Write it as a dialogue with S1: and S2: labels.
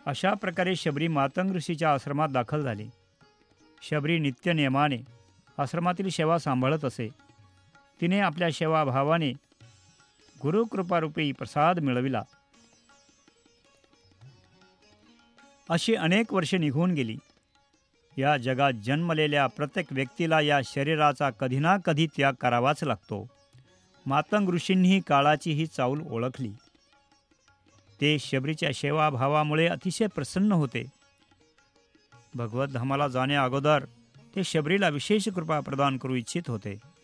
S1: अशा प्रकारे शबरी मातंग ऋषीच्या आश्रमात दाखल झाले. शबरी नित्यनियमाने आश्रमातील सेवा सांभाळत असे. तिने आपल्या सेवाभावाने गुरुकृपारूपी प्रसाद मिळविला. अशी अनेक वर्षे निघून गेली. या जगात जन्मलेल्या प्रत्येक व्यक्तीला या शरीराचा कधी ना कधी त्याग करावाच लागतो. मातंग ऋषींनीही काळाची ही चाऊल ओळखली. ते शबरीच्या सेवाभावामुळे अतिशय प्रसन्न होते. भगवत धामाला जाण्या अगोदर ते शबरीला विशेष कृपा प्रदान करू इच्छित होते.